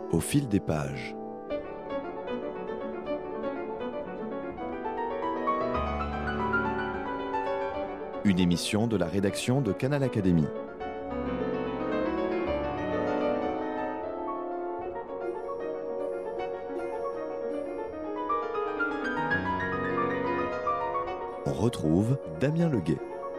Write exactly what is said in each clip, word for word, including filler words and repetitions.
Au fil des pages. Une émission de la rédaction de Canal Académie. On retrouve Damien Leguet.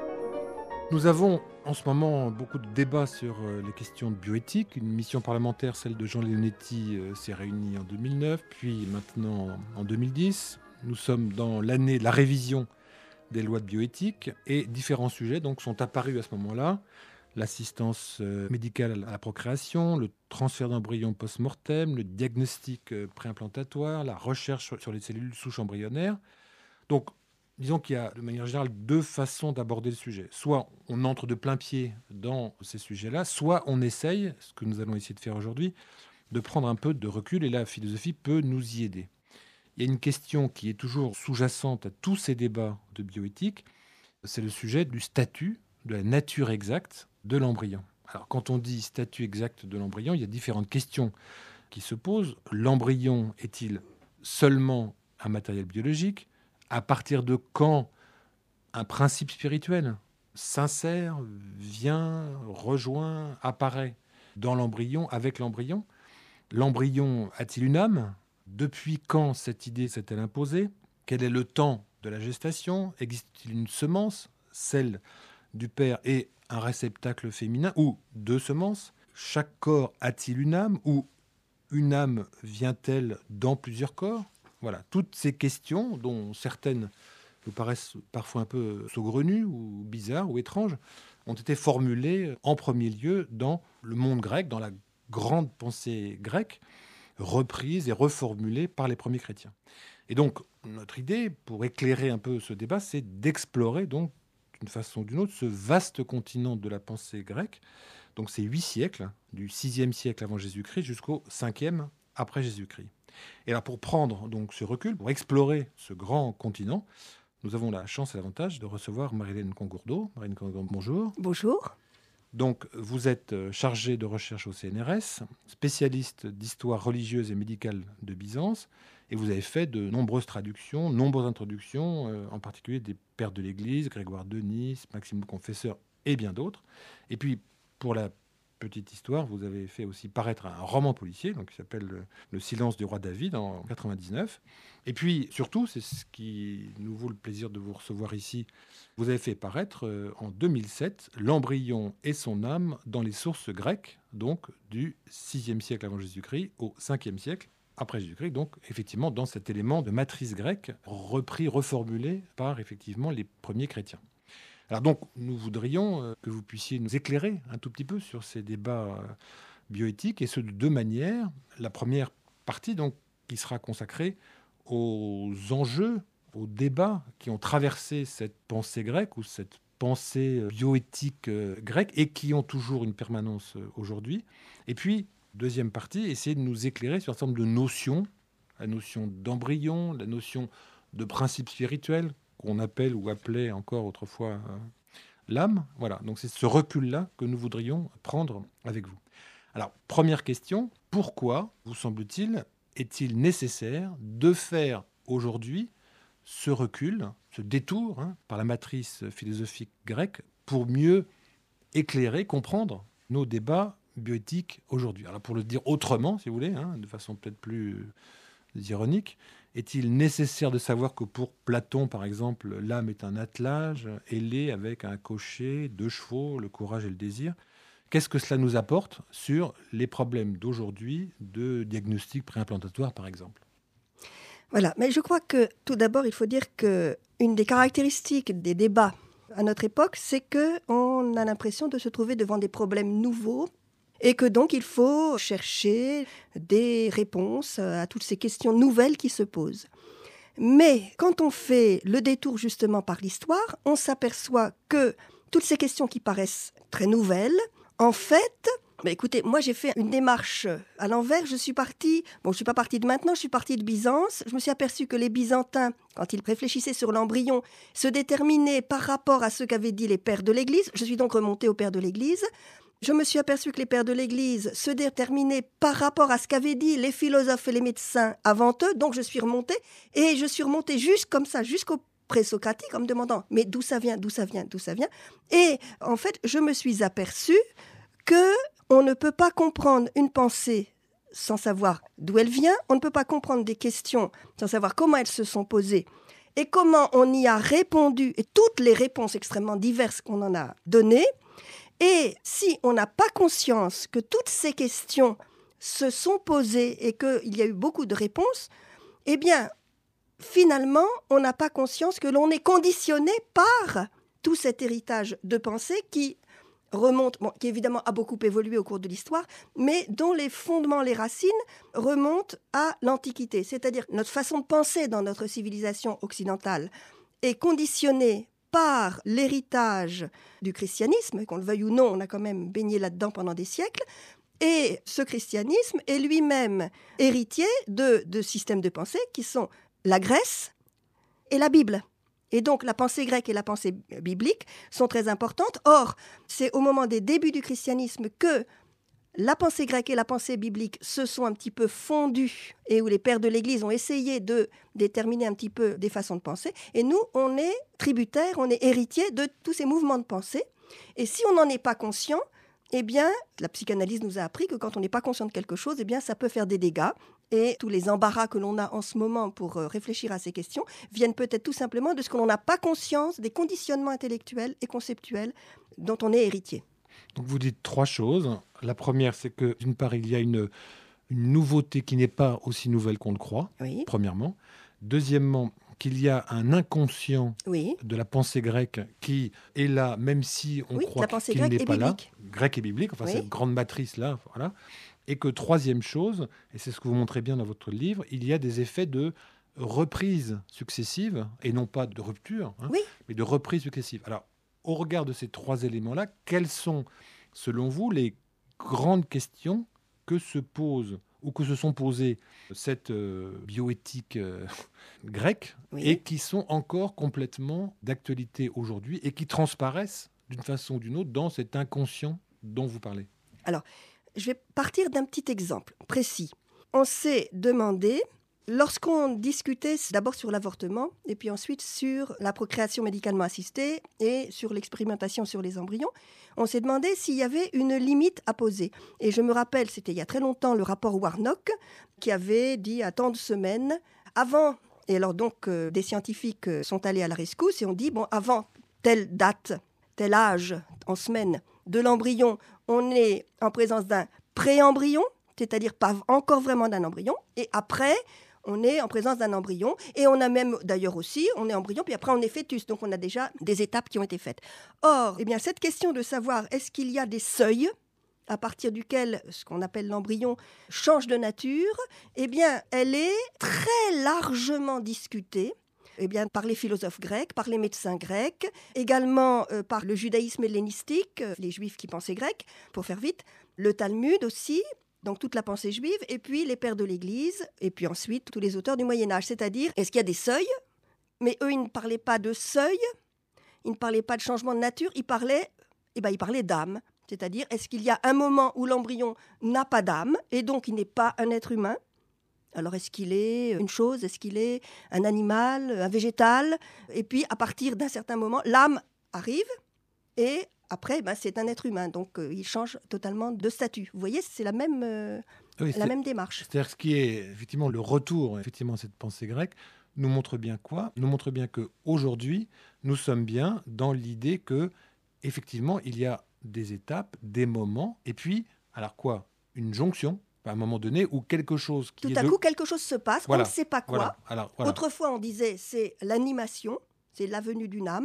Nous avons en ce moment beaucoup de débats sur les questions de bioéthique. Une mission parlementaire, celle de Jean Leonetti, s'est réunie en deux mille neuf, puis maintenant en deux mille dix. Nous sommes dans l'année de la révision des lois de bioéthique et différents sujets donc, sont apparus à ce moment-là. L'assistance médicale à la procréation, le transfert d'embryons post-mortem, le diagnostic préimplantatoire, la recherche sur les cellules souches embryonnaires. Donc, disons qu'il y a de manière générale deux façons d'aborder le sujet. Soit on entre de plein pied dans ces sujets-là, soit on essaye, ce que nous allons essayer de faire aujourd'hui, de prendre un peu de recul et la philosophie peut nous y aider. Il y a une question qui est toujours sous-jacente à tous ces débats de bioéthique, c'est le sujet du statut, de la nature exacte de l'embryon. Alors quand on dit statut exact de l'embryon, il y a différentes questions qui se posent. L'embryon est-il seulement un matériel biologique ? À partir de quand un principe spirituel sincère vient, rejoint, apparaît dans l'embryon, avec l'embryon ? L'embryon a-t-il une âme ? Depuis quand cette idée s'est-elle imposée ? Quel est le temps de la gestation ? Existe-t-il une semence, celle du père et un réceptacle féminin, ou deux semences ? Chaque corps a-t-il une âme, ou une âme vient-elle dans plusieurs corps ? Voilà, toutes ces questions, dont certaines nous paraissent parfois un peu saugrenues ou bizarres ou étranges, ont été formulées en premier lieu dans le monde grec, dans la grande pensée grecque, reprise et reformulée par les premiers chrétiens. Et donc, notre idée, pour éclairer un peu ce débat, c'est d'explorer, donc, d'une façon ou d'une autre, ce vaste continent de la pensée grecque. Donc, c'est huit siècles, du sixième siècle avant Jésus-Christ jusqu'au cinquième après Jésus-Christ. Et là, pour prendre donc ce recul, pour explorer ce grand continent, nous avons la chance et l'avantage de recevoir Marie-Hélène Congourdeau. Marie-Hélène Congourdeau, bonjour. Bonjour. Donc, vous êtes chargée de recherche au C N R S, spécialiste d'histoire religieuse et médicale de Byzance, et vous avez fait de nombreuses traductions, nombreuses introductions, euh, en particulier des pères de l'Église, Grégoire de Nice, Maxime le Confesseur et bien d'autres. Et puis, pour la petite histoire, vous avez fait aussi paraître un roman policier donc, qui s'appelle le, le Silence du roi David en quatre-vingt-dix-neuf. Et puis, surtout, c'est ce qui nous vaut le plaisir de vous recevoir ici, vous avez fait paraître euh, en deux mille sept L'embryon et son âme dans les sources grecques, donc du sixième siècle avant Jésus-Christ au cinquième siècle après Jésus-Christ, donc effectivement dans cet élément de matrice grecque repris, reformulé par effectivement les premiers chrétiens. Alors donc, nous voudrions que vous puissiez nous éclairer un tout petit peu sur ces débats bioéthiques, et ce de deux manières. La première partie, donc, qui sera consacrée aux enjeux, aux débats qui ont traversé cette pensée grecque ou cette pensée bioéthique grecque et qui ont toujours une permanence aujourd'hui. Et puis, deuxième partie, essayer de nous éclairer sur un certain nombre de notions, la notion d'embryon, la notion de principe spirituel, qu'on appelle ou appelait encore autrefois euh, l'âme. Voilà, donc c'est ce recul-là que nous voudrions prendre avec vous. Alors, première question, pourquoi, vous semble-t-il, est-il nécessaire de faire aujourd'hui ce recul, ce détour hein, par la matrice philosophique grecque pour mieux éclairer, comprendre nos débats bioéthiques aujourd'hui ? Alors, pour le dire autrement, si vous voulez, hein, de façon peut-être plus ironique, est-il nécessaire de savoir que pour Platon, par exemple, l'âme est un attelage ailé avec un cocher, deux chevaux, le courage et le désir ? Qu'est-ce que cela nous apporte sur les problèmes d'aujourd'hui de diagnostic préimplantatoire, par exemple ? Voilà, mais je crois que tout d'abord, il faut dire qu'une des caractéristiques des débats à notre époque, c'est qu'on a l'impression de se trouver devant des problèmes nouveaux et que donc il faut chercher des réponses à toutes ces questions nouvelles qui se posent. Mais quand on fait le détour justement par l'histoire, on s'aperçoit que toutes ces questions qui paraissent très nouvelles, en fait, bah écoutez, moi j'ai fait une démarche à l'envers, je suis partie, bon je ne suis pas partie de maintenant, je suis partie de Byzance, je me suis aperçue que les Byzantins, quand ils réfléchissaient sur l'embryon, se déterminaient par rapport à ce qu'avaient dit les pères de l'Église, je suis donc remontée aux pères de l'Église, je me suis aperçue que les pères de l'Église se déterminaient par rapport à ce qu'avaient dit les philosophes et les médecins avant eux. Donc je suis remontée, et je suis remontée juste comme ça, jusqu'au présocratique, en me demandant mais d'où ça vient, d'où ça vient, d'où ça vient. Et en fait, je me suis aperçue qu'on ne peut pas comprendre une pensée sans savoir d'où elle vient, on ne peut pas comprendre des questions sans savoir comment elles se sont posées et comment on y a répondu, et toutes les réponses extrêmement diverses qu'on en a données. Et si on n'a pas conscience que toutes ces questions se sont posées et qu'il y a eu beaucoup de réponses, eh bien, finalement, on n'a pas conscience que l'on est conditionné par tout cet héritage de pensée qui remonte, bon, qui évidemment a beaucoup évolué au cours de l'histoire, mais dont les fondements, les racines remontent à l'Antiquité. C'est-à-dire notre façon de penser dans notre civilisation occidentale est conditionnée par l'héritage du christianisme, qu'on le veuille ou non, on a quand même baigné là-dedans pendant des siècles, et ce christianisme est lui-même héritier de, de systèmes de pensée qui sont la Grèce et la Bible. Et donc, la pensée grecque et la pensée biblique sont très importantes. Or, c'est au moment des débuts du christianisme que la pensée grecque et la pensée biblique se sont un petit peu fondues et où les pères de l'Église ont essayé de déterminer un petit peu des façons de penser. Et nous, on est tributaires, on est héritiers de tous ces mouvements de pensée. Et si on n'en est pas conscient, eh bien, la psychanalyse nous a appris que quand on n'est pas conscient de quelque chose, eh bien, ça peut faire des dégâts. Et tous les embarras que l'on a en ce moment pour réfléchir à ces questions viennent peut-être tout simplement de ce que l'on n'a pas conscience des conditionnements intellectuels et conceptuels dont on est héritier. Donc vous dites trois choses. La première, c'est que d'une part, il y a une, une nouveauté qui n'est pas aussi nouvelle qu'on le croit, oui. Premièrement. Deuxièmement, qu'il y a un inconscient oui. de la pensée grecque qui est là, même si on oui, croit qu'il n'est pas biblique. là. Grec et biblique, enfin oui. cette grande matrice-là, voilà. Et que troisième chose, et c'est ce que vous montrez bien dans votre livre, il y a des effets de reprise successive, et non pas de rupture, hein, oui. mais de reprise successive. Alors, au regard de ces trois éléments-là, quelles sont, selon vous, les grandes questions que se posent ou que se sont posées cette euh, bioéthique euh, grecque oui. et qui sont encore complètement d'actualité aujourd'hui et qui transparaissent d'une façon ou d'une autre dans cet inconscient dont vous parlez? Alors, je vais partir d'un petit exemple précis. On s'est demandé, lorsqu'on discutait d'abord sur l'avortement et puis ensuite sur la procréation médicalement assistée et sur l'expérimentation sur les embryons, on s'est demandé s'il y avait une limite à poser. Et je me rappelle, c'était il y a très longtemps, le rapport Warnock qui avait dit à tant de semaines, avant, et alors donc euh, des scientifiques sont allés à la rescousse et ont dit, bon, avant telle date, tel âge en semaine de l'embryon, on est en présence d'un pré-embryon, c'est-à-dire pas encore vraiment d'un embryon, et après, on est en présence d'un embryon, et on a même, d'ailleurs aussi, on est embryon, puis après on est fœtus, donc on a déjà des étapes qui ont été faites. Or, eh bien, cette question de savoir est-ce qu'il y a des seuils à partir duquel ce qu'on appelle l'embryon change de nature, eh bien, elle est très largement discutée. Eh bien, par les philosophes grecs, par les médecins grecs, également euh, par le judaïsme hellénistique, euh, les juifs qui pensaient grec, pour faire vite, le Talmud aussi, donc toute la pensée juive, et puis les pères de l'Église, et puis ensuite tous les auteurs du Moyen-Âge. C'est-à-dire, est-ce qu'il y a des seuils? Mais eux, ils ne parlaient pas de seuil, ils ne parlaient pas de changement de nature, ils parlaient, eh ben, ils parlaient d'âme. C'est-à-dire, est-ce qu'il y a un moment où l'embryon n'a pas d'âme, et donc il n'est pas un être humain? Alors, est-ce qu'il est une chose? Est-ce qu'il est un animal, un végétal? Et puis, à partir d'un certain moment, l'âme arrive et après, ben, c'est un être humain. Donc, euh, il change totalement de statut. Vous voyez, c'est la même, euh, oui, la même démarche. C'est-à-dire ce qui est effectivement le retour, effectivement, cette pensée grecque, nous montre bien quoi? Nous montre bien qu'aujourd'hui, nous sommes bien dans l'idée que, effectivement, il y a des étapes, des moments, et puis, alors quoi? Une jonction. À un moment donné, où quelque chose qui Tout est à de... coup, quelque chose se passe, voilà. On ne sait pas quoi. Voilà. Alors, voilà. Autrefois, on disait c'est l'animation, c'est la venue d'une âme,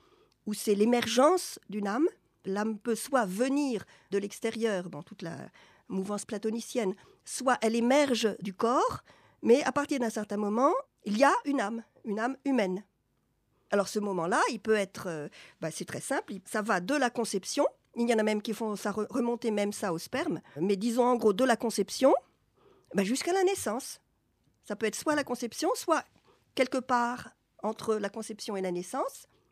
ou c'est l'émergence d'une âme. L'âme peut soit venir de l'extérieur, dans toute la mouvance platonicienne, soit elle émerge du corps, mais à partir d'un certain moment, il y a une âme, une âme humaine. Alors ce moment-là, il peut être, euh, bah, c'est très simple, ça va de la conception. Il y en a même qui font ça remonter même ça au sperme. Mais disons en gros de la conception ben jusqu'à la naissance. Ça peut être soit la conception, soit quelque part entre la conception et la naissance.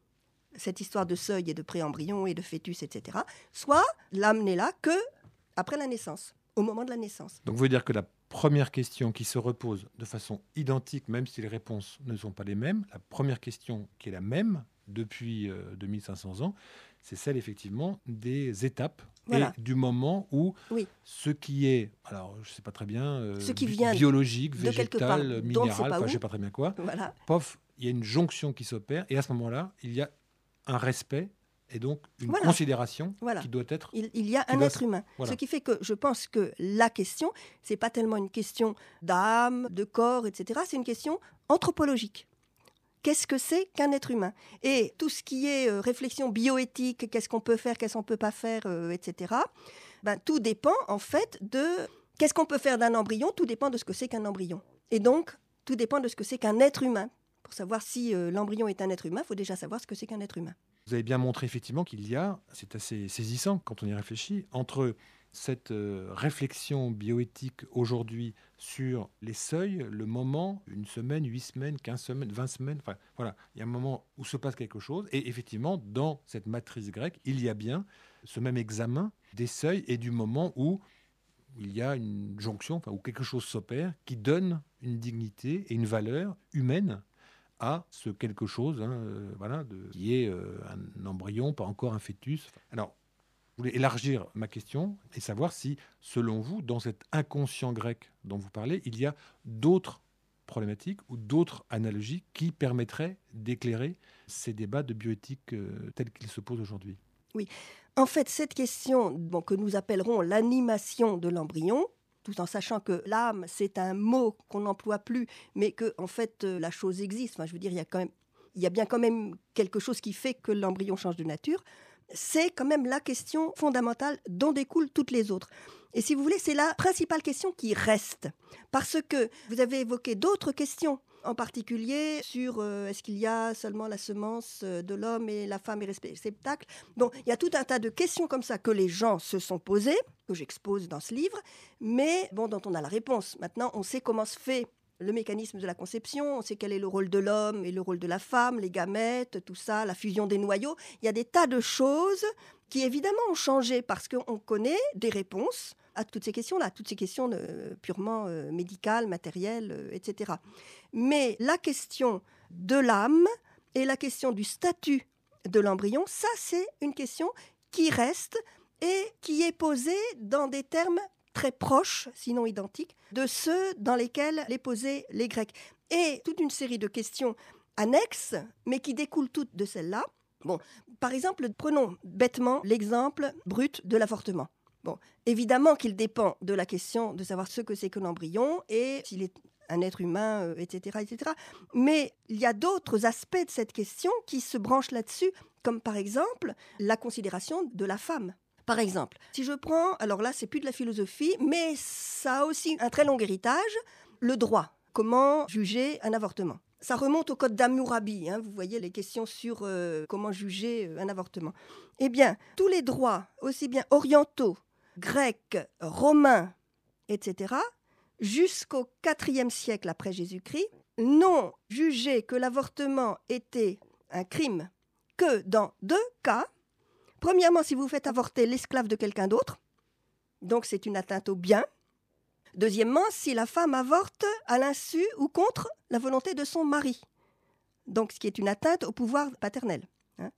cette histoire de seuil et de préembryon et de fœtus, et cetera, soit l'âme n'est là que après la naissance, au moment de la naissance. Donc vous voulez dire que la première question qui se repose de façon identique, même si les réponses ne sont pas les mêmes, la première question qui est la même depuis euh, deux mille cinq cents ans, c'est celle effectivement des étapes voilà. et du moment où oui. ce qui est, alors je ne sais pas très bien, euh, ce qui vient biologique, de part, végétal, minéral, je ne sais pas très bien quoi, voilà. pof, il y a une jonction qui s'opère et à ce moment-là, il y a un respect et donc une voilà. considération voilà. qui doit être... Il, il y a un être, être humain. Voilà. Ce qui fait que je pense que la question, ce n'est pas tellement une question d'âme, de corps, et cetera. C'est une question anthropologique. Qu'est-ce que c'est qu'un être humain ? Et tout ce qui est euh, réflexion bioéthique, qu'est-ce qu'on peut faire, qu'est-ce qu'on ne peut pas faire, euh, et cetera. Ben, tout dépend en fait de... Qu'est-ce qu'on peut faire d'un embryon ? Tout dépend de ce que c'est qu'un embryon. Et donc, tout dépend de ce que c'est qu'un être humain. Pour savoir si euh, l'embryon est un être humain, il faut déjà savoir ce que c'est qu'un être humain. Vous avez bien montré effectivement qu'il y a, c'est assez saisissant quand on y réfléchit, entre cette euh, réflexion bioéthique aujourd'hui sur les seuils, le moment, une semaine, huit semaines, quinze semaines, vingt semaines, enfin voilà, il y a un moment où se passe quelque chose. Et effectivement, dans cette matrice grecque, il y a bien ce même examen des seuils et du moment où il y a une jonction, enfin, où quelque chose s'opère qui donne une dignité et une valeur humaine à ce quelque chose, hein, euh, voilà, de, qui est euh, un embryon, pas encore un fœtus. Alors, je voulais élargir ma question et savoir si, selon vous, dans cet inconscient grec dont vous parlez, il y a d'autres problématiques ou d'autres analogies qui permettraient d'éclairer ces débats de bioéthique euh, tels qu'ils se posent aujourd'hui. Oui. En fait, cette question bon, que nous appellerons l'animation de l'embryon, tout en sachant que l'âme, c'est un mot qu'on n'emploie plus, mais que en fait, euh, la chose existe. Enfin, je veux dire, il y a quand même, il y a bien quand même quelque chose qui fait que l'embryon change de nature. C'est quand même la question fondamentale dont découlent toutes les autres. Et si vous voulez, c'est la principale question qui reste. Parce que vous avez évoqué d'autres questions, en particulier sur euh, est-ce qu'il y a seulement la semence de l'homme et la femme est réceptacle. Bon, il y a tout un tas de questions comme ça que les gens se sont posées, que j'expose dans ce livre, mais bon, dont on a la réponse. Maintenant, on sait comment se fait le mécanisme de la conception, on sait quel est le rôle de l'homme et le rôle de la femme, les gamètes, tout ça, la fusion des noyaux. Il y a des tas de choses qui évidemment ont changé parce qu'on connaît des réponses à toutes ces questions-là, toutes ces questions euh, purement euh, médicales, matérielles, euh, et cetera. Mais la question de l'âme et la question du statut de l'embryon, ça c'est une question qui reste et qui est posée dans des termes très proches, sinon identiques, de ceux dans lesquels les posaient les Grecs. Et toute une série de questions annexes, mais qui découlent toutes de celles-là. Bon, par exemple, prenons bêtement l'exemple brut de l'avortement. Bon, évidemment qu'il dépend de la question de savoir ce que c'est que l'embryon et s'il est un être humain, euh, et cetera, et cetera. Mais il y a d'autres aspects de cette question qui se branchent là-dessus, comme par exemple la considération de la femme. Par exemple, si je prends, alors là, c'est plus de la philosophie, mais ça a aussi un très long héritage, le droit. Comment juger un avortement ? Ça remonte au code d'Hammurabi, hein, vous voyez les questions sur euh, comment juger un avortement. Eh bien, tous les droits, aussi bien orientaux, grecs, romains, et cetera, jusqu'au quatrième siècle après Jésus-Christ, n'ont jugé que l'avortement était un crime que dans deux cas. Premièrement, si vous faites avorter l'esclave de quelqu'un d'autre, donc c'est une atteinte au bien. Deuxièmement, si la femme avorte à l'insu ou contre la volonté de son mari, donc ce qui est une atteinte au pouvoir paternel. Hein.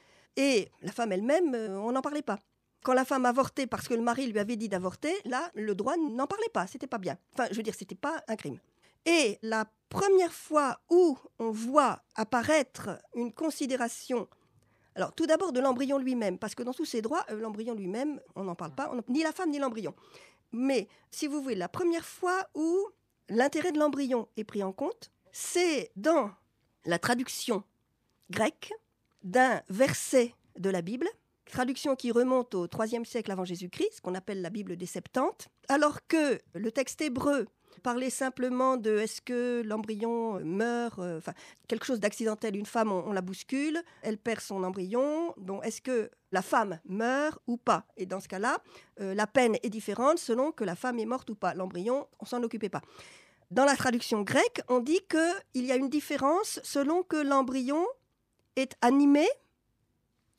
Et la femme elle-même, on n'en parlait pas. Quand la femme avortait parce que le mari lui avait dit d'avorter, là, le droit n'en parlait pas, c'était pas bien. Enfin, je veux dire, c'était pas un crime. Et la première fois où on voit apparaître une considération... Alors, tout d'abord de l'embryon lui-même, parce que dans tous ces droits, euh, l'embryon lui-même, on n'en parle pas, on, ni la femme ni l'embryon. Mais, si vous voulez, la première fois où l'intérêt de l'embryon est pris en compte, c'est dans la traduction grecque d'un verset de la Bible, traduction qui remonte au troisième siècle avant Jésus-Christ, ce qu'on appelle la Bible des Septante, alors que le texte hébreu parlait simplement de est-ce que l'embryon meurt, euh, enfin quelque chose d'accidentel, une femme on, on la bouscule, elle perd son embryon, bon est-ce que la femme meurt ou pas ? Et dans ce cas-là, euh, la peine est différente selon que la femme est morte ou pas. L'embryon, on s'en occupait pas. Dans la traduction grecque, on dit qu'il y a une différence selon que l'embryon est animé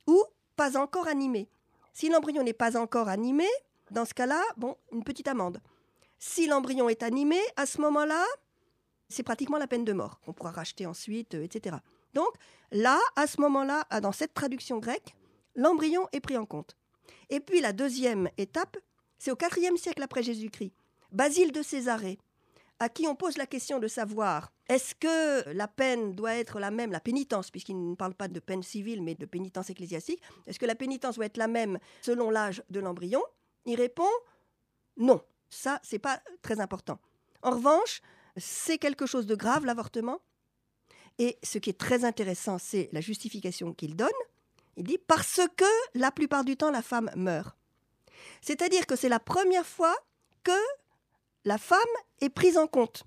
ou pas encore animé. Si l'embryon n'est pas encore animé, dans ce cas-là, bon, une petite amende. Si l'embryon est animé, à ce moment-là, c'est pratiquement la peine de mort qu'on pourra racheter ensuite, euh, et cetera. Donc là, à ce moment-là, dans cette traduction grecque, l'embryon est pris en compte. Et puis la deuxième étape, c'est au quatrième siècle après Jésus-Christ. Basile de Césarée, à qui on pose la question de savoir est-ce que la peine doit être la même, la pénitence, puisqu'il ne parle pas de peine civile, mais de pénitence ecclésiastique, est-ce que la pénitence doit être la même selon l'âge de l'embryon ? Il répond non, ça, c'est pas très important. En revanche, c'est quelque chose de grave, l'avortement. Et ce qui est très intéressant, c'est la justification qu'il donne. Il dit « parce que la plupart du temps, la femme meurt ». C'est-à-dire que c'est la première fois que la femme est prise en compte.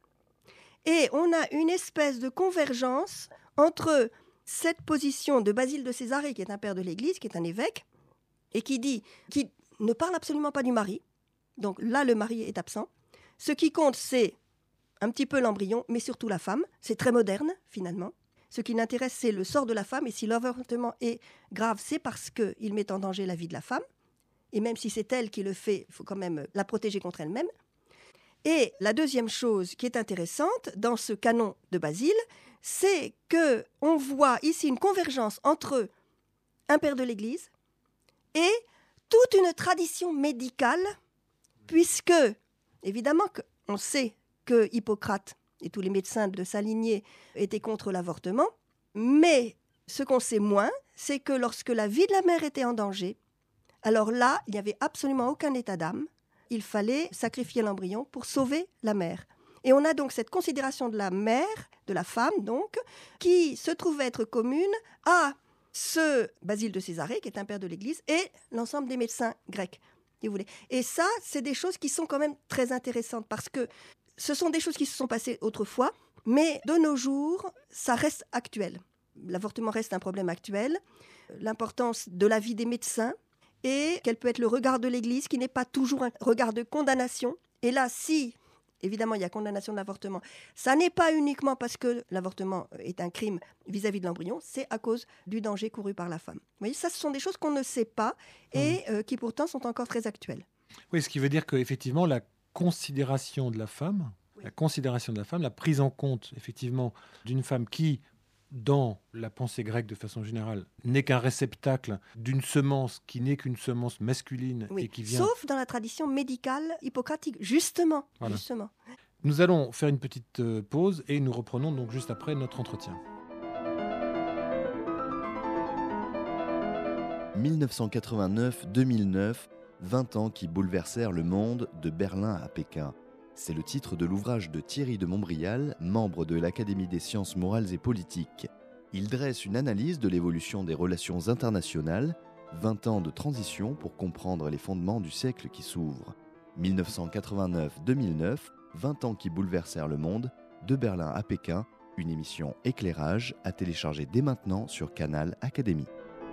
Et on a une espèce de convergence entre cette position de Basile de Césarée, qui est un père de l'Église, qui est un évêque, et qui dit, qui ne parle absolument pas du mari. Donc là, le mari est absent. Ce qui compte, c'est un petit peu l'embryon, mais surtout la femme. C'est très moderne, finalement. Ce qui l'intéresse, c'est le sort de la femme. Et si l'avortement est grave, c'est parce qu'il met en danger la vie de la femme. Et même si c'est elle qui le fait, il faut quand même la protéger contre elle-même. Et la deuxième chose qui est intéressante dans ce canon de Basile, c'est qu'on voit ici une convergence entre un père de l'Église et toute une tradition médicale, puisque, évidemment, on sait que Hippocrate et tous les médecins de sa lignée étaient contre l'avortement, mais ce qu'on sait moins, c'est que lorsque la vie de la mère était en danger, alors là, il n'y avait absolument aucun état d'âme. Il fallait sacrifier l'embryon pour sauver la mère. Et on a donc cette considération de la mère, de la femme donc, qui se trouve être commune à ce Basile de Césarée, qui est un père de l'Église, et l'ensemble des médecins grecs, si vous voulez. Et ça, c'est des choses qui sont quand même très intéressantes, parce que ce sont des choses qui se sont passées autrefois, mais de nos jours, ça reste actuel. L'avortement reste un problème actuel. L'importance de la vie des médecins, et quel peut être le regard de l'Église, qui n'est pas toujours un regard de condamnation. Et là, si, évidemment, il y a condamnation de l'avortement, ça n'est pas uniquement parce que l'avortement est un crime vis-à-vis de l'embryon, c'est à cause du danger couru par la femme. Vous voyez, ça, ce sont des choses qu'on ne sait pas et mmh. euh, qui pourtant sont encore très actuelles. Oui, ce qui veut dire qu'effectivement, la considération de la femme, oui. la considération de la femme, la prise en compte, effectivement, d'une femme qui, dans la pensée grecque de façon générale, n'est qu'un réceptacle d'une semence qui n'est qu'une semence masculine oui. et qui vient... Sauf dans la tradition médicale hippocratique, justement, voilà. justement. Nous allons faire une petite pause et nous reprenons donc juste après notre entretien. dix-neuf cent quatre-vingt-neuf deux mille neuf, vingt ans qui bouleversèrent le monde de Berlin à Pékin. C'est le titre de l'ouvrage de Thierry de Montbrial, membre de l'Académie des sciences morales et politiques. Il dresse une analyse de l'évolution des relations internationales, vingt ans de transition pour comprendre les fondements du siècle qui s'ouvre. dix-neuf cent quatre-vingt-neuf deux mille neuf, vingt ans qui bouleversèrent le monde, de Berlin à Pékin, une émission éclairage à télécharger dès maintenant sur Canal Académie.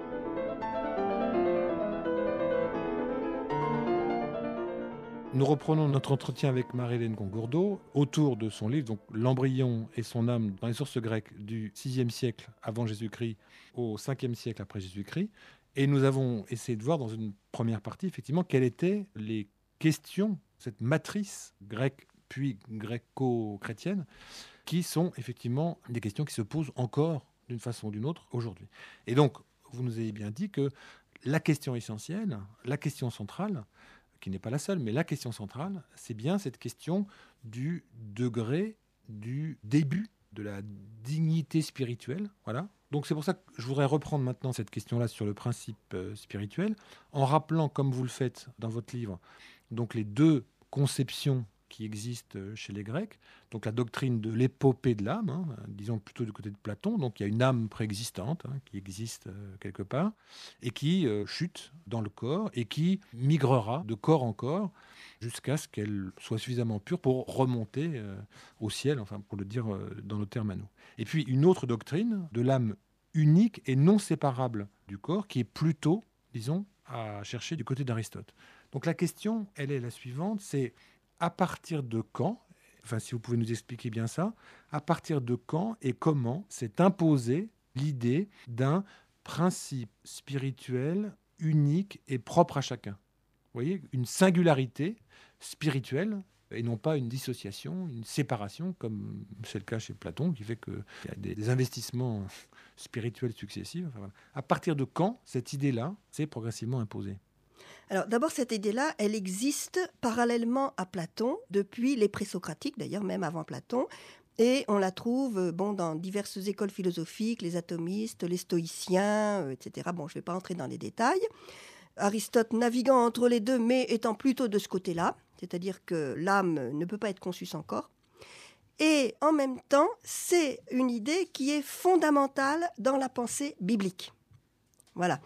Nous reprenons notre entretien avec Marie-Hélène Congourdeau autour de son livre, donc L'embryon et son âme dans les sources grecques du sixième siècle avant Jésus-Christ au cinquième siècle après Jésus-Christ. Et nous avons essayé de voir dans une première partie, effectivement, quelles étaient les questions, cette matrice grecque puis gréco-chrétienne, qui sont effectivement des questions qui se posent encore d'une façon ou d'une autre aujourd'hui. Et donc, vous nous avez bien dit que la question essentielle, la question centrale, qui n'est pas la seule, mais la question centrale, c'est bien cette question du degré, du début de la dignité spirituelle. Voilà. Donc c'est pour ça que je voudrais reprendre maintenant cette question-là sur le principe euh, spirituel, en rappelant, comme vous le faites dans votre livre, donc les deux conceptions qui existent chez les Grecs, donc la doctrine de l'épopée de l'âme, hein, disons plutôt du côté de Platon, donc il y a une âme préexistante hein, qui existe euh, quelque part, et qui euh, chute dans le corps, et qui migrera de corps en corps, jusqu'à ce qu'elle soit suffisamment pure pour remonter euh, au ciel, enfin pour le dire euh, dans nos termes à nous. Et puis une autre doctrine de l'âme unique et non séparable du corps, qui est plutôt, disons, à chercher du côté d'Aristote. Donc la question, elle est la suivante, c'est à partir de quand, enfin si vous pouvez nous expliquer bien ça, à partir de quand et comment s'est imposée l'idée d'un principe spirituel unique et propre à chacun. Vous voyez, une singularité spirituelle et non pas une dissociation, une séparation, comme c'est le cas chez Platon, qui fait qu'il y a des, des investissements spirituels successifs. Enfin, voilà. À partir de quand cette idée-là s'est progressivement imposée ? Alors d'abord, cette idée-là, elle existe parallèlement à Platon, depuis les présocratiques, d'ailleurs même avant Platon, et on la trouve bon, dans diverses écoles philosophiques, les atomistes, les stoïciens, euh, et cetera. Bon, je ne vais pas entrer dans les détails. Aristote naviguant entre les deux, mais étant plutôt de ce côté-là, c'est-à-dire que l'âme ne peut pas être conçue sans corps. Et en même temps, c'est une idée qui est fondamentale dans la pensée biblique. Voilà.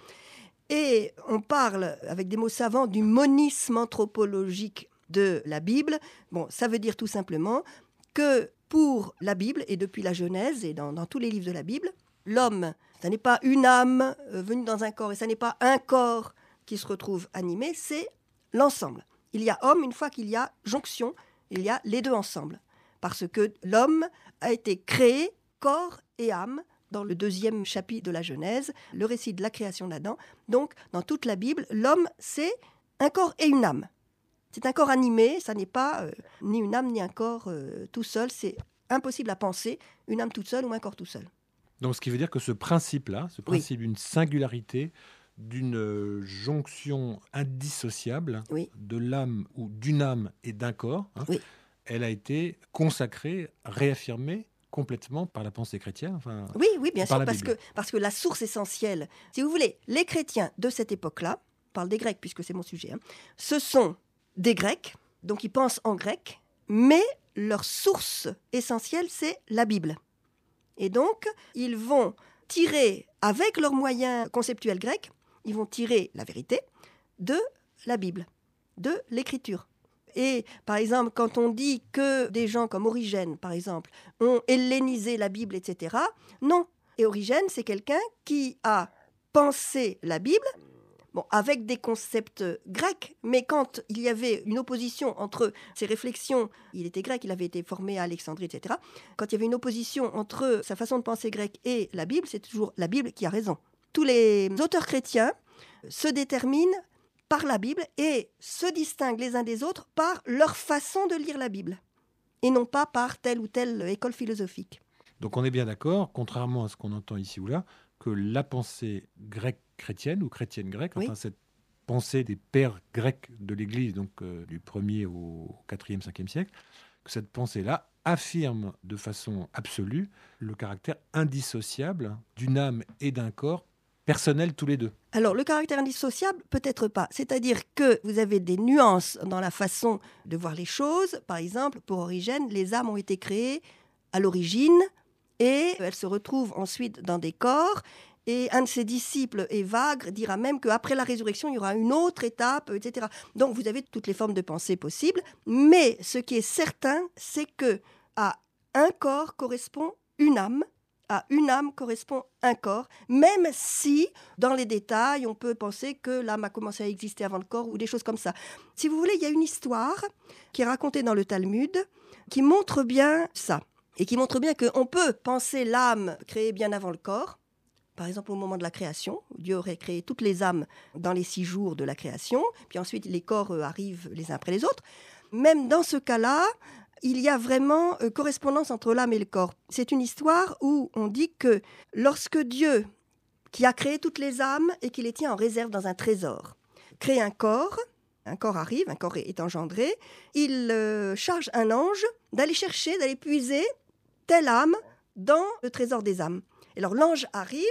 Et on parle, avec des mots savants, du monisme anthropologique de la Bible. Bon, ça veut dire tout simplement que pour la Bible, et depuis la Genèse et dans, dans tous les livres de la Bible, l'homme, ça n'est pas une âme euh, venue dans un corps, et ça n'est pas un corps qui se retrouve animé, c'est l'ensemble. Il y a homme, une fois qu'il y a jonction, il y a les deux ensemble. Parce que l'homme a été créé corps et âme dans le deuxième chapitre de la Genèse, le récit de la création d'Adam. Donc, dans toute la Bible, l'homme, c'est un corps et une âme. C'est un corps animé, ça n'est pas euh, ni une âme ni un corps euh, tout seul. C'est impossible à penser, une âme toute seule ou un corps tout seul. Donc, ce qui veut dire que ce principe-là, ce principe oui. d'une singularité, d'une jonction indissociable oui. de l'âme ou d'une âme et d'un corps, hein, oui. elle a été consacrée, réaffirmée complètement par la pensée chrétienne. Enfin, oui, oui, bien sûr, parce Bible. que, parce que la source essentielle, si vous voulez, les chrétiens de cette époque-là, on parle des Grecs puisque c'est mon sujet, hein, ce sont des Grecs, donc ils pensent en grec, mais leur source essentielle, c'est la Bible. Et donc, ils vont tirer, avec leurs moyens conceptuels grecs, ils vont tirer la vérité de la Bible, de l'écriture. Et par exemple, quand on dit que des gens comme Origène, par exemple, ont hellénisé la Bible, et cetera, non. Et Origène, c'est quelqu'un qui a pensé la Bible, bon, avec des concepts grecs, mais quand il y avait une opposition entre ses réflexions, il était grec, il avait été formé à Alexandrie, et cetera. Quand il y avait une opposition entre sa façon de penser grecque et la Bible, c'est toujours la Bible qui a raison. Tous les auteurs chrétiens se déterminent par la Bible et se distinguent les uns des autres par leur façon de lire la Bible, et non pas par telle ou telle école philosophique. Donc on est bien d'accord, contrairement à ce qu'on entend ici ou là, que la pensée grecque chrétienne ou chrétienne grecque, oui. enfin cette pensée des pères grecs de l'Église, donc euh, du premier au quatrième, cinquième siècle, que cette pensée-là affirme de façon absolue le caractère indissociable d'une âme et d'un corps personnels tous les deux. Alors, le caractère indissociable, peut-être pas. C'est-à-dire que vous avez des nuances dans la façon de voir les choses. Par exemple, pour Origène, les âmes ont été créées à l'origine et elles se retrouvent ensuite dans des corps. Et un de ses disciples, Évagre, dira même qu'après la résurrection, il y aura une autre étape, et cetera. Donc, vous avez toutes les formes de pensée possibles. Mais ce qui est certain, c'est qu'à un corps correspond une âme. À une âme correspond un corps, même si, dans les détails, on peut penser que l'âme a commencé à exister avant le corps ou des choses comme ça. Si vous voulez, il y a une histoire qui est racontée dans le Talmud qui montre bien ça, et qui montre bien qu'on peut penser l'âme créée bien avant le corps. Par exemple, au moment de la création, Dieu aurait créé toutes les âmes dans les six jours de la création, puis ensuite les corps arrivent les uns après les autres. Même dans ce cas-là, il y a vraiment euh, correspondance entre l'âme et le corps. C'est une histoire où on dit que lorsque Dieu, qui a créé toutes les âmes et qui les tient en réserve dans un trésor, crée un corps, un corps arrive, un corps est engendré, il euh, charge un ange d'aller chercher, d'aller puiser telle âme dans le trésor des âmes. Et alors l'ange arrive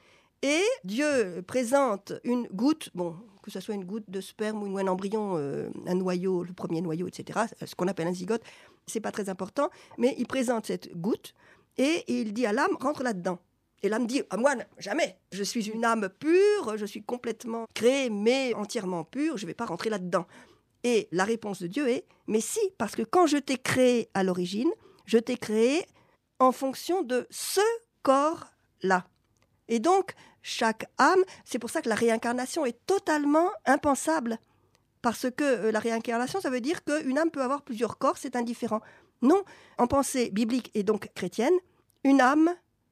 et Dieu présente une goutte, bon, que ce soit une goutte de sperme ou un embryon, euh, un noyau, le premier noyau, et cetera, ce qu'on appelle un zygote, c'est pas très important, mais il présente cette goutte et il dit à l'âme, rentre là-dedans. Et l'âme dit, à moi, jamais, je suis une âme pure, je suis complètement créée, mais entièrement pure, je ne vais pas rentrer là-dedans. Et la réponse de Dieu est, mais si, parce que quand je t'ai créé à l'origine, je t'ai créé en fonction de ce corps-là. Et donc, chaque âme, c'est pour ça que la réincarnation est totalement impensable. Parce que euh, la réincarnation, ça veut dire qu'une âme peut avoir plusieurs corps, c'est indifférent. Non, en pensée biblique et donc chrétienne, une âme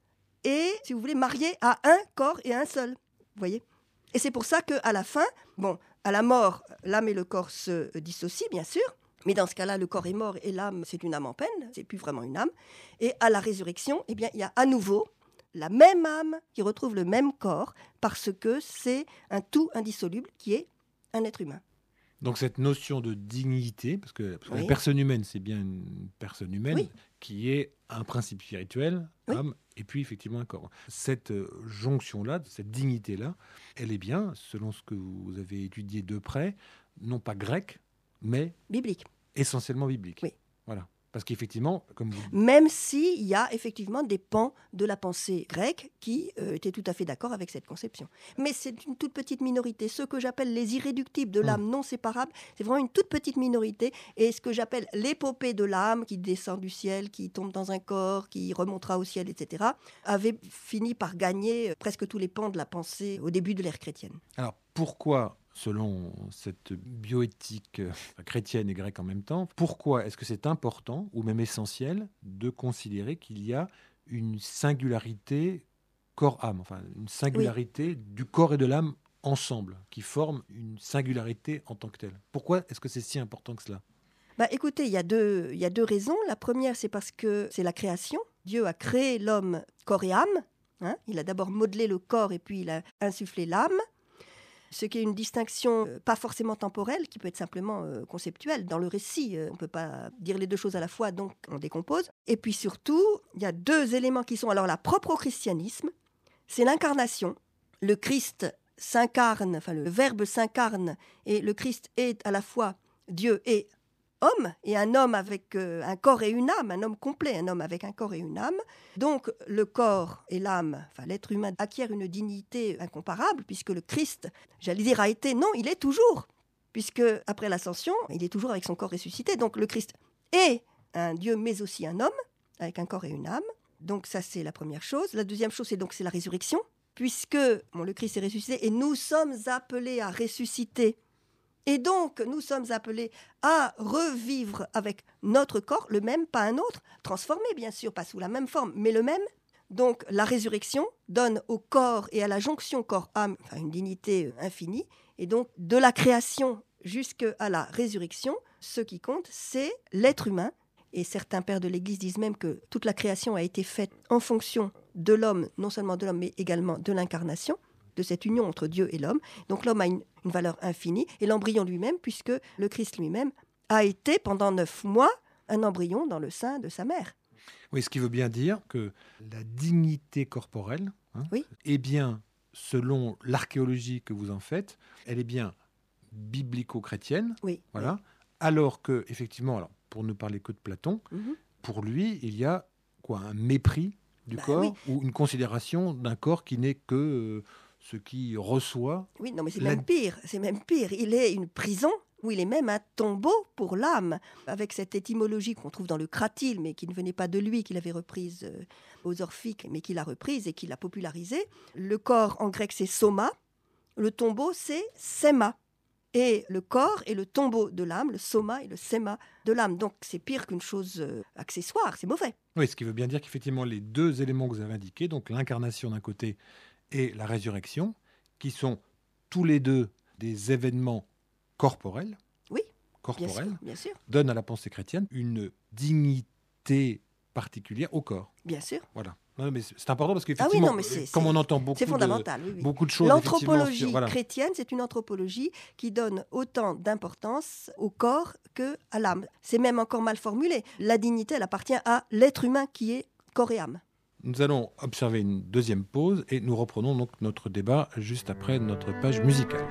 est, si vous voulez, marié à un corps et à un seul. Vous voyez ? Et c'est pour ça qu'à la fin, bon, à la mort, l'âme et le corps se dissocient, bien sûr. Mais dans ce cas-là, le corps est mort et l'âme, c'est une âme en peine. C'est plus vraiment une âme. Et à la résurrection, eh bien, il y a à nouveau la même âme qui retrouve le même corps parce que c'est un tout indissoluble qui est un être humain. Donc cette notion de dignité, parce que, parce que Oui. la personne humaine, c'est bien une personne humaine Oui. qui est un principe spirituel, Oui. âme, et puis effectivement un corps. Cette euh, jonction-là, cette dignité-là, elle est bien, selon ce que vous avez étudié de près, non pas grecque, mais Biblique. essentiellement biblique. Oui. Voilà. Parce qu'effectivement, comme vous Même s'il y a effectivement des pans de la pensée grecque qui euh, étaient tout à fait d'accord avec cette conception. Mais c'est une toute petite minorité. Ceux que j'appelle les irréductibles de l'âme non séparables, c'est vraiment une toute petite minorité. Et ce que j'appelle l'épopée de l'âme qui descend du ciel, qui tombe dans un corps, qui remontera au ciel, et cetera, avait fini par gagner euh, presque tous les pans de la pensée au début de l'ère chrétienne. Alors, pourquoi, selon cette bioéthique euh, chrétienne et grecque en même temps, pourquoi est-ce que c'est important, ou même essentiel, de considérer qu'il y a une singularité corps-âme, enfin une singularité du corps et de l'âme ensemble, qui forment une singularité en tant que telle? Pourquoi est-ce que c'est si important que cela? Bah, écoutez, il y a deux, il y a deux raisons. La première, c'est parce que c'est la création. Dieu a créé l'homme corps et âme. Hein, il a d'abord modelé le corps et puis il a insufflé l'âme. Ce qui est une distinction euh, pas forcément temporelle, qui peut être simplement euh, conceptuelle. Dans le récit, euh, on ne peut pas dire les deux choses à la fois, donc on décompose. Et puis surtout, il y a deux éléments qui sont alors là propres au christianisme. C'est l'incarnation. Le Christ s'incarne, enfin le Verbe s'incarne, et le Christ est à la fois Dieu et homme, et un homme avec euh, un corps et une âme, un homme complet, un homme avec un corps et une âme. Donc le corps et l'âme, enfin l'être humain acquiert une dignité incomparable, puisque le Christ, j'allais dire, a été, non, il est toujours, puisque après l'ascension, il est toujours avec son corps ressuscité. Donc le Christ est un Dieu, mais aussi un homme, avec un corps et une âme. Donc ça, c'est la première chose. La deuxième chose, c'est donc c'est la résurrection, puisque bon, le Christ est ressuscité, et nous sommes appelés à ressusciter. Et donc, nous sommes appelés à revivre avec notre corps, le même, pas un autre, transformé bien sûr, pas sous la même forme, mais le même. Donc, la résurrection donne au corps et à la jonction corps-âme enfin, une dignité infinie. Et donc, de la création jusqu'à la résurrection, ce qui compte, c'est l'être humain. Et certains pères de l'Église disent même que toute la création a été faite en fonction de l'homme, non seulement de l'homme, mais également de l'incarnation, de cette union entre Dieu et l'homme. Donc l'homme a une, une valeur infinie, et l'embryon lui-même, puisque le Christ lui-même a été pendant neuf mois un embryon dans le sein de sa mère. Oui, ce qui veut bien dire que la dignité corporelle, hein, Oui. est bien, selon l'archéologie que vous en faites, elle est bien biblico-chrétienne, Oui. voilà, Oui. alors que, effectivement, alors, pour ne parler que de Platon, Mhm. pour lui, il y a quoi, un mépris du Bah corps, oui. ou une considération d'un corps qui n'est que euh, ce qui reçoit. Oui, non, mais c'est La- même pire. C'est même pire. Il est une prison où il est même un tombeau pour l'âme, avec cette étymologie qu'on trouve dans le Cratyle, mais qui ne venait pas de lui, qu'il avait reprise euh, aux Orphiques, mais qu'il a reprise et qu'il a popularisée. Le corps en grec, c'est soma. Le tombeau, c'est sema. Et le corps est le tombeau de l'âme, le soma et le sema de l'âme. Donc c'est pire qu'une chose euh, accessoire, c'est mauvais. Oui, ce qui veut bien dire qu'effectivement, les deux éléments que vous avez indiqués, donc l'incarnation d'un côté et la résurrection, qui sont tous les deux des événements corporels, Oui, bien corporels, sûr, bien sûr, donnent à la pensée chrétienne une dignité particulière au corps. bien sûr. Voilà. Non, mais c'est important parce Ah oui, qu'effectivement, non, mais c'est- euh, comme c'est- on entend beaucoup C'est de, fondamental, oui, oui. beaucoup de choses, effectivement, L'anthropologie sur- voilà. chrétienne, c'est une anthropologie qui donne autant d'importance au corps que à l'âme. C'est même encore mal formulé. La dignité, elle appartient à l'être humain qui est corps et âme. Nous allons observer une deuxième pause et nous reprenons donc notre débat juste après notre page musicale.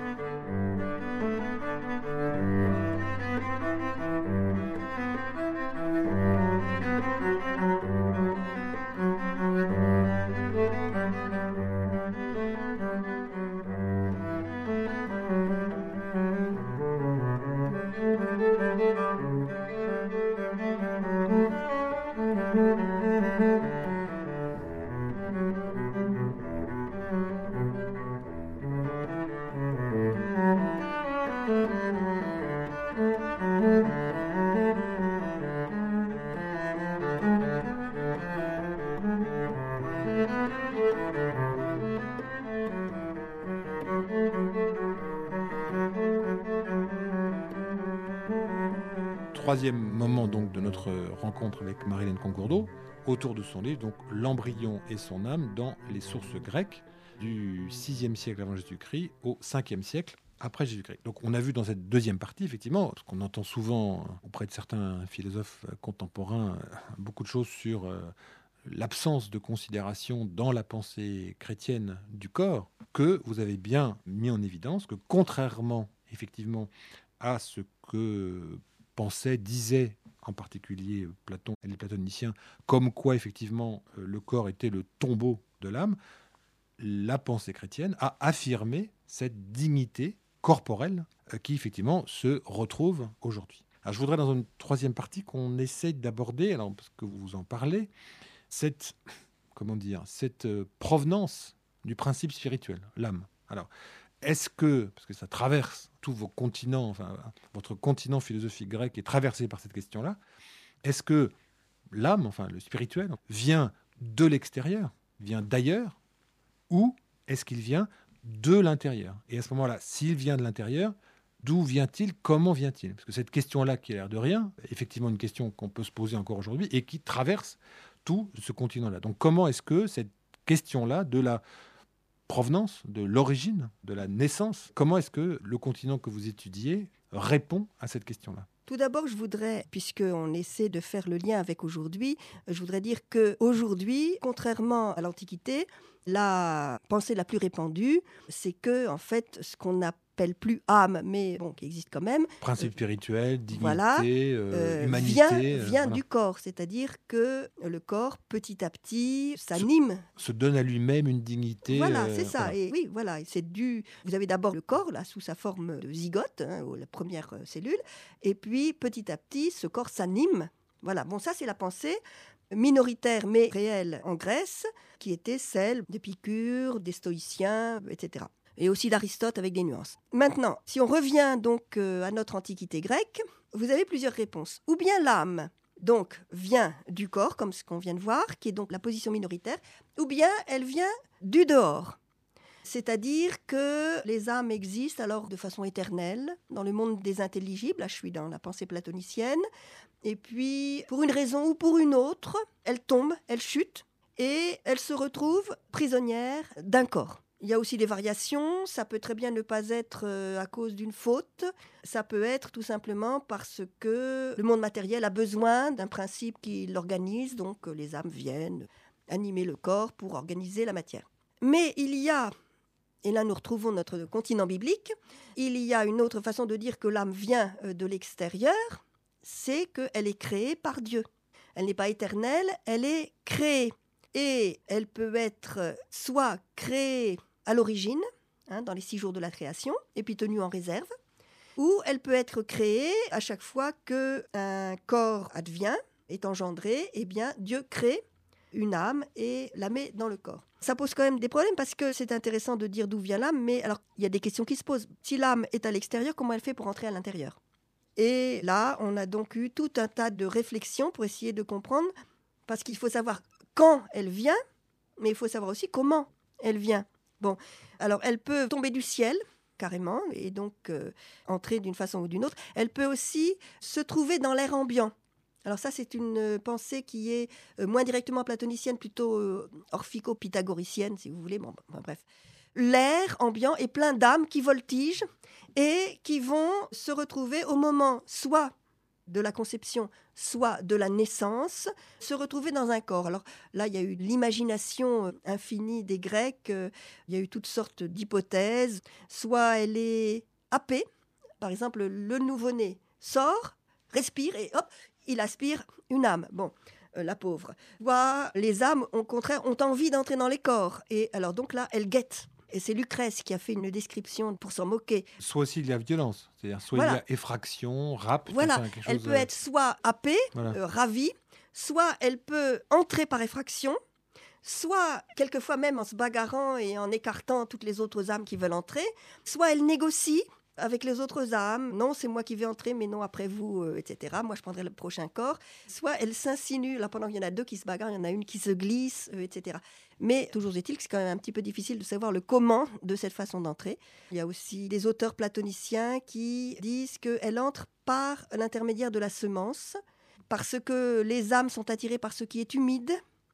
troisième moment donc, de notre rencontre avec Marilène Concourdeau, autour de son livre, donc L'embryon et son âme dans les sources grecques, du sixième siècle avant Jésus-Christ au cinquième siècle après Jésus-Christ. Donc on a vu dans cette deuxième partie, effectivement, ce qu'on entend souvent auprès de certains philosophes contemporains, beaucoup de choses sur euh, l'absence de considération dans la pensée chrétienne du corps, que vous avez bien mis en évidence, que contrairement, effectivement, à ce que pensaient, disaient en particulier Platon et les platoniciens, comme quoi, effectivement, le corps était le tombeau de l'âme, la pensée chrétienne a affirmé cette dignité corporelle qui, effectivement, se retrouve aujourd'hui. Alors, je voudrais, dans une troisième partie, qu'on essaye d'aborder, alors, parce que vous en parlez, cette, comment dire, cette provenance du principe spirituel, l'âme. Alors, est-ce que, parce que ça traverse tous vos continents, enfin, votre continent philosophique grec est traversé par cette question-là, est-ce que l'âme, enfin le spirituel, vient de l'extérieur, vient d'ailleurs, ou est-ce qu'il vient de l'intérieur? Et à ce moment-là, s'il vient de l'intérieur, d'où vient-il? Comment vient-il? Parce que cette question-là, qui a l'air de rien, est effectivement une question qu'on peut se poser encore aujourd'hui et qui traverse tout ce continent-là. Donc comment est-ce que cette question-là de la provenance, de l'origine, de la naissance, comment est-ce que le continent que vous étudiez répond à cette question-là? Tout d'abord, je voudrais, puisqu'on essaie de faire le lien avec aujourd'hui, je voudrais dire qu'aujourd'hui, contrairement à l'Antiquité, la pensée la plus répandue, c'est que, en fait, ce qu'on appelle plus âme, mais bon, qui existe quand même. Principe spirituel, dignité, voilà, euh, euh, humanité. Vient, euh, vient voilà. du corps, c'est-à-dire que le corps, petit à petit, s'anime. Se, se donne à lui-même une dignité. Voilà, euh, c'est ça. Voilà. Et oui, voilà, c'est dû. Vous avez d'abord le corps, là, sous sa forme de zygote, hein, la première euh, cellule, et puis petit à petit, ce corps s'anime. Voilà. Bon, ça, c'est la pensée minoritaire mais réelle en Grèce, qui était celle d'Épicure, des stoïciens, et cetera. Et aussi d'Aristote avec des nuances. Maintenant, si on revient donc euh, à notre antiquité grecque, vous avez plusieurs réponses. Ou bien l'âme, donc, vient du corps, comme ce qu'on vient de voir, qui est donc la position minoritaire, ou bien elle vient du dehors. C'est-à-dire que les âmes existent alors de façon éternelle dans le monde des intelligibles. Là, je suis dans la pensée platonicienne. Et puis, pour une raison ou pour une autre, elles tombent, elles chutent et elles se retrouvent prisonnières d'un corps. Il y a aussi des variations. Ça peut très bien ne pas être à cause d'une faute. Ça peut être tout simplement parce que le monde matériel a besoin d'un principe qui l'organise. Donc, les âmes viennent animer le corps pour organiser la matière. Mais il y a... Et là, nous retrouvons notre continent biblique. Il y a une autre façon de dire que l'âme vient de l'extérieur, c'est qu'elle est créée par Dieu. Elle n'est pas éternelle, elle est créée. Et elle peut être soit créée à l'origine, hein, dans les six jours de la création, et puis tenue en réserve, ou elle peut être créée à chaque fois qu'un corps advient, est engendré, eh bien Dieu crée une âme et la met dans le corps. Ça pose quand même des problèmes parce que c'est intéressant de dire d'où vient l'âme, mais alors il y a des questions qui se posent. Si l'âme est à l'extérieur, comment elle fait pour entrer à l'intérieur? Et là, on a donc eu tout un tas de réflexions pour essayer de comprendre, parce qu'il faut savoir quand elle vient, mais il faut savoir aussi comment elle vient. Bon, alors elle peut tomber du ciel, carrément, et donc euh, entrer d'une façon ou d'une autre. Elle peut aussi se trouver dans l'air ambiant. Alors ça, c'est une pensée qui est moins directement platonicienne, plutôt orphico-pythagoricienne, si vous voulez. Bon, bon, bref. L'air ambiant est plein d'âmes qui voltigent et qui vont se retrouver au moment soit de la conception, soit de la naissance, se retrouver dans un corps. Alors là, il y a eu l'imagination infinie des Grecs, il y a eu toutes sortes d'hypothèses. Soit elle est happée, par exemple, le nouveau-né sort, respire et hop, il aspire une âme. Bon, euh, la pauvre. Soit les âmes, au contraire, ont envie d'entrer dans les corps. Et alors donc là, elles guettent. Et c'est Lucrèce qui a fait une description pour s'en moquer. Soit aussi il y a violence, c'est-à-dire soit voilà. il y a effraction, rapt. Voilà, enfin, quelque elle chose peut de... être soit happée, voilà. euh, ravie, soit elle peut entrer par effraction, soit quelquefois même en se bagarrant et en écartant toutes les autres âmes qui veulent entrer, soit elle négocie avec les autres âmes, non, c'est moi qui vais entrer, mais non après vous, euh, et cetera. Moi, je prendrai le prochain corps. Soit elle s'insinue, là, pendant qu'il y en a deux qui se bagarrent, il y en a une qui se glisse, euh, et cetera. Mais toujours est-il que c'est quand même un petit peu difficile de savoir le comment de cette façon d'entrer. Il y a aussi des auteurs platoniciens qui disent qu'elle entre par l'intermédiaire de la semence, parce que les âmes sont attirées par ce qui est humide.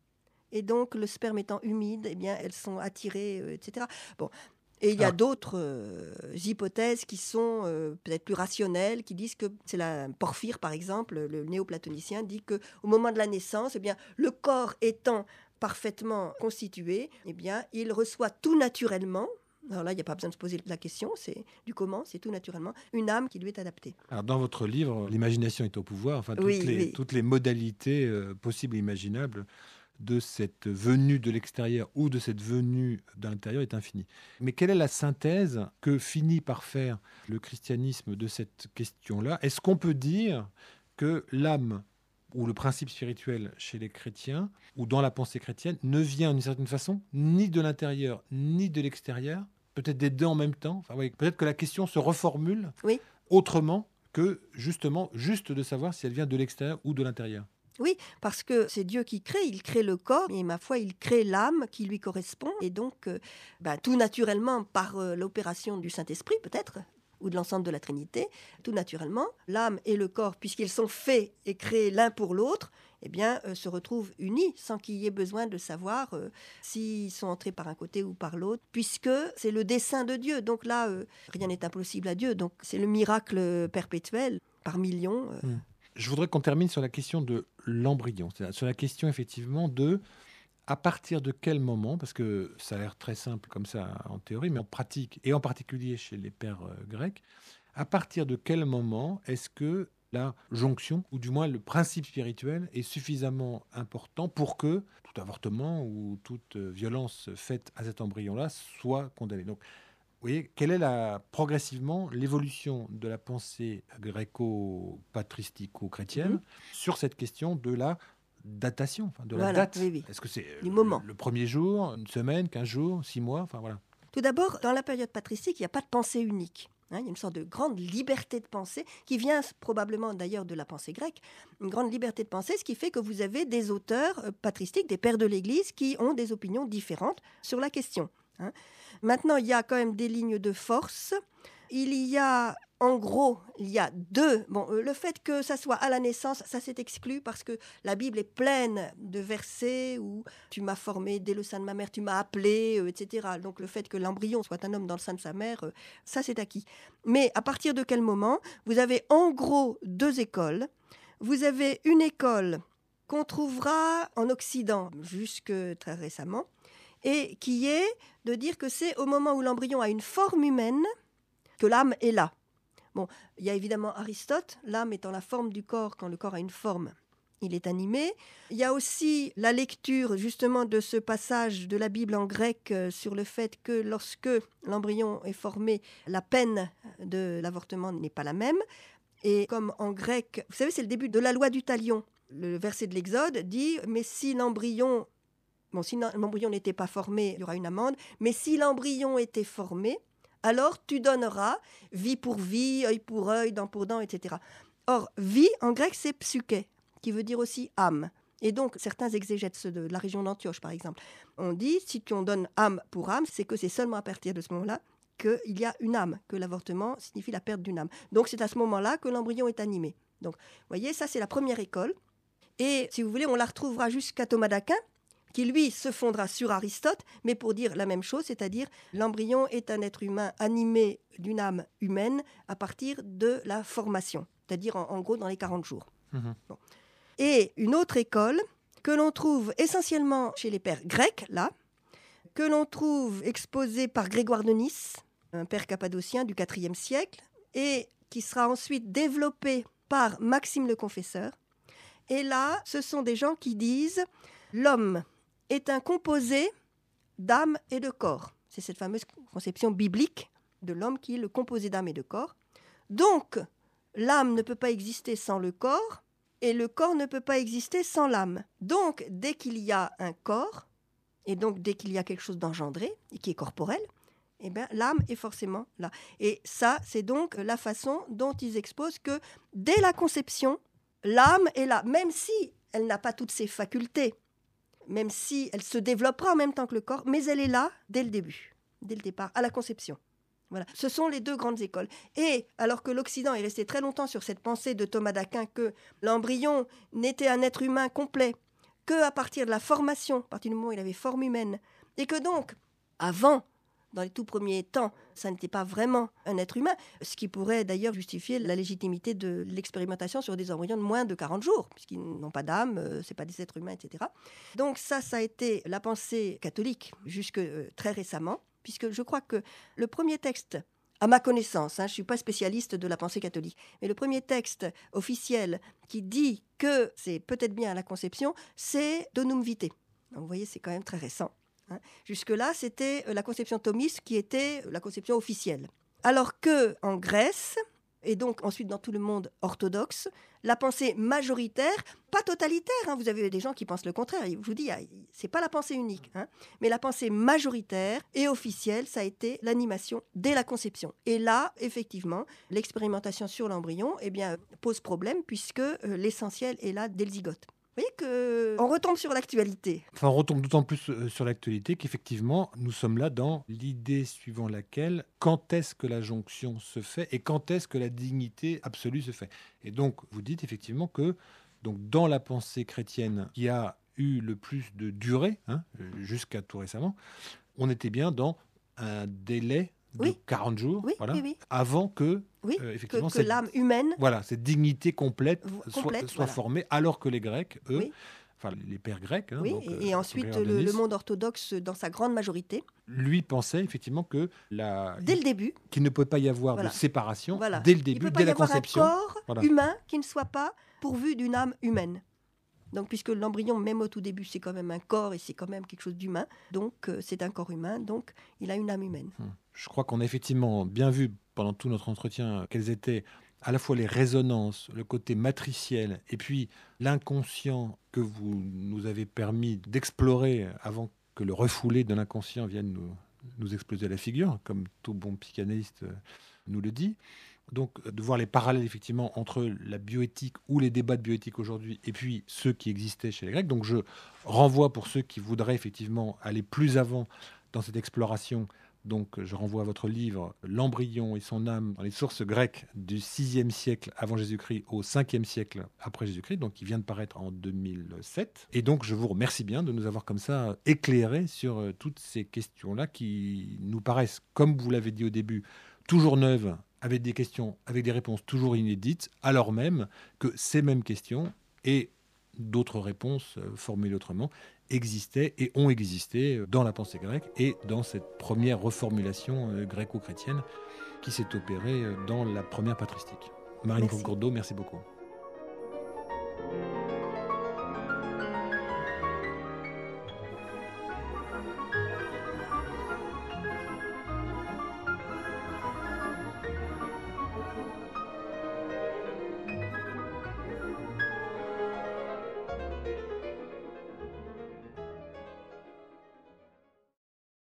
Et donc, le sperme étant humide, eh bien, elles sont attirées, euh, et cetera. Bon. Et il y a Alors, d'autres euh, hypothèses qui sont euh, peut-être plus rationnelles, qui disent que c'est la Porphyre, par exemple, le néoplatonicien, dit qu'au moment de la naissance, eh bien, le corps étant parfaitement constitué, eh bien, il reçoit tout naturellement. Alors là, il n'y a pas besoin de se poser la question, c'est du comment, c'est tout naturellement, une âme qui lui est adaptée. Alors dans votre livre, l'imagination est au pouvoir, enfin toutes, oui, les, oui. toutes les modalités euh, possibles et imaginables de cette venue de l'extérieur ou de cette venue de l'intérieur est infinie. Mais quelle est la synthèse que finit par faire le christianisme de cette question-là ? Est-ce qu'on peut dire que l'âme ou le principe spirituel chez les chrétiens ou dans la pensée chrétienne ne vient d'une certaine façon ni de l'intérieur ni de l'extérieur, peut-être des deux en même temps. Enfin, oui, peut-être que la question se reformule oui. autrement que justement juste de savoir si elle vient de l'extérieur ou de l'intérieur. Oui, parce que c'est Dieu qui crée, il crée le corps, et ma foi, il crée l'âme qui lui correspond. Et donc, euh, ben, tout naturellement, par euh, l'opération du Saint-Esprit, peut-être, ou de l'ensemble de la Trinité, tout naturellement, l'âme et le corps, puisqu'ils sont faits et créés l'un pour l'autre, eh bien, euh, se retrouvent unis, sans qu'il y ait besoin de savoir euh, s'ils sont entrés par un côté ou par l'autre, puisque c'est le dessein de Dieu. Donc là, euh, rien n'est impossible à Dieu. Donc c'est le miracle perpétuel, par millions. Euh, mmh. Je voudrais qu'on termine sur la question de l'embryon, c'est-à-dire sur la question effectivement de à partir de quel moment, parce que ça a l'air très simple comme ça en théorie, mais en pratique, et en particulier chez les pères euh, grecs, à partir de quel moment est-ce que la jonction, ou du moins le principe spirituel, est suffisamment important pour que tout avortement ou toute violence faite à cet embryon-là soit condamné. Donc, vous voyez, quelle est la, progressivement l'évolution de la pensée gréco-patristico-chrétienne mmh. sur cette question de la datation, enfin de voilà, la date. Oui, oui. Est-ce que c'est du le, moment. le premier jour, une semaine, quinze jours, six mois, enfin voilà. Tout d'abord, dans la période patristique, il n'y a pas de pensée unique. Hein, il y a une sorte de grande liberté de pensée qui vient probablement d'ailleurs de la pensée grecque, une grande liberté de pensée, ce qui fait que vous avez des auteurs euh, patristiques, des pères de l'Église qui ont des opinions différentes sur la question. Hein. Maintenant, il y a quand même des lignes de force. Il y a, en gros, il y a deux. Bon, euh, le fait que ça soit à la naissance, ça s'est exclu parce que la Bible est pleine de versets où tu m'as formé dès le sein de ma mère, tu m'as appelé, euh, et cetera. Donc le fait que l'embryon soit un homme dans le sein de sa mère, euh, ça c'est acquis. Mais à partir de quel moment ? Vous avez en gros deux écoles. Vous avez une école qu'on trouvera en Occident jusque très récemment, et qui est de dire que c'est au moment où l'embryon a une forme humaine que l'âme est là. Bon, il y a évidemment Aristote, l'âme étant la forme du corps, quand le corps a une forme, il est animé. Il y a aussi la lecture justement de ce passage de la Bible en grec euh, sur le fait que lorsque l'embryon est formé, la peine de l'avortement n'est pas la même. Et comme en grec, vous savez, c'est le début de la loi du talion. Le verset de l'Exode dit « Mais si l'embryon... » Bon, si l'embryon n'était pas formé, il y aura une amende. Mais si l'embryon était formé, alors tu donneras vie pour vie, œil pour œil, dent pour dent, et cetera. Or, vie, en grec, c'est psyché, qui veut dire aussi âme. Et donc, certains exégètes, ceux de la région d'Antioche, par exemple, on dit, si on donne âme pour âme, c'est que c'est seulement à partir de ce moment-là qu'il y a une âme, que l'avortement signifie la perte d'une âme. Donc, c'est à ce moment-là que l'embryon est animé. Donc, vous voyez, ça, c'est la première école. Et, si vous voulez, on la retrouvera jusqu'à Thomas d'Aquin, qui lui se fondera sur Aristote, mais pour dire la même chose, c'est-à-dire l'embryon est un être humain animé d'une âme humaine à partir de la formation, c'est-à-dire en, en gros dans les quarante jours. Mmh. Bon. Et une autre école que l'on trouve essentiellement chez les pères grecs, là, que l'on trouve exposée par Grégoire de Nice, un père cappadocien du quatrième siècle, et qui sera ensuite développée par Maxime le Confesseur. Et là, ce sont des gens qui disent « l'homme est un composé d'âme et de corps. » C'est cette fameuse conception biblique de l'homme qui est le composé d'âme et de corps. Donc, l'âme ne peut pas exister sans le corps et le corps ne peut pas exister sans l'âme. Donc, dès qu'il y a un corps, et donc dès qu'il y a quelque chose d'engendré et qui est corporel, eh bien, l'âme est forcément là. Et ça, c'est donc la façon dont ils exposent que dès la conception, l'âme est là, même si elle n'a pas toutes ses facultés, même si elle se développera en même temps que le corps, mais elle est là dès le début, dès le départ, à la conception. Voilà. Ce sont les deux grandes écoles. Et alors que l'Occident est resté très longtemps sur cette pensée de Thomas d'Aquin que l'embryon n'était un être humain complet qu'à partir de la formation, à partir du moment où il avait forme humaine, et que donc, avant, dans les tout premiers temps, ça n'était pas vraiment un être humain, ce qui pourrait d'ailleurs justifier la légitimité de l'expérimentation sur des embryons de moins de quarante jours, puisqu'ils n'ont pas d'âme, euh, ce n'est pas des êtres humains, et cetera. Donc ça, ça a été la pensée catholique jusque euh, très récemment, puisque je crois que le premier texte, à ma connaissance, hein, je ne suis pas spécialiste de la pensée catholique, mais le premier texte officiel qui dit que c'est peut-être bien à la conception, c'est Donum Vitae. Donc vous voyez, c'est quand même très récent. Hein. Jusque-là, c'était la conception thomiste qui était la conception officielle. Alors qu'en Grèce, et donc ensuite dans tout le monde orthodoxe, la pensée majoritaire, pas totalitaire, hein, vous avez des gens qui pensent le contraire, je vous dis, c'est pas la pensée unique, hein, mais la pensée majoritaire et officielle, ça a été l'animation dès la conception. Et là, effectivement, l'expérimentation sur l'embryon eh bien, pose problème puisque euh, l'essentiel est là dès le zygote. Vous voyez qu'on retombe sur l'actualité. Enfin, on retombe d'autant plus sur l'actualité qu'effectivement, nous sommes là dans l'idée suivant laquelle quand est-ce que la jonction se fait et quand est-ce que la dignité absolue se fait. Et donc, vous dites effectivement que donc, dans la pensée chrétienne qui a eu le plus de durée, hein, jusqu'à tout récemment, on était bien dans un délai de oui. quarante jours, oui, voilà, oui, oui. avant que, oui, euh, effectivement, que, que cette, l'âme humaine, voilà, cette dignité complète, complète soit, soit voilà. formée, alors que les Grecs, eux, oui. enfin les pères grecs, hein, oui, donc, et, et euh, ensuite le, le monde orthodoxe dans sa grande majorité, lui pensait effectivement que la, dès le début, qu'il ne peut pas y avoir voilà. de séparation voilà. dès le début, il peut dès pas la y avoir conception. Un corps voilà. humain qui ne soit pas pourvu d'une âme humaine. Donc, puisque l'embryon, même au tout début, c'est quand même un corps et c'est quand même quelque chose d'humain, donc euh, c'est un corps humain, donc il a une âme humaine. Je crois qu'on a effectivement bien vu pendant tout notre entretien quelles étaient à la fois les résonances, le côté matriciel et puis l'inconscient que vous nous avez permis d'explorer avant que le refoulé de l'inconscient vienne nous, nous exploser à la figure, comme tout bon psychanalyste nous le dit. Donc, de voir les parallèles, effectivement, entre la bioéthique ou les débats de bioéthique aujourd'hui et puis ceux qui existaient chez les Grecs. Donc, je renvoie pour ceux qui voudraient, effectivement, aller plus avant dans cette exploration. Donc, je renvoie à votre livre « L'embryon et son âme dans les sources grecques du sixième siècle avant Jésus-Christ au cinquième siècle après Jésus-Christ », donc qui vient de paraître en deux mille sept. Et donc, je vous remercie bien de nous avoir comme ça éclairé sur toutes ces questions-là qui nous paraissent, comme vous l'avez dit au début, toujours neuves, avec des questions, avec des réponses toujours inédites, alors même que ces mêmes questions et d'autres réponses formulées autrement existaient et ont existé dans la pensée grecque et dans cette première reformulation gréco-chrétienne qui s'est opérée dans la première patristique. Marine Foncourdeau, merci beaucoup.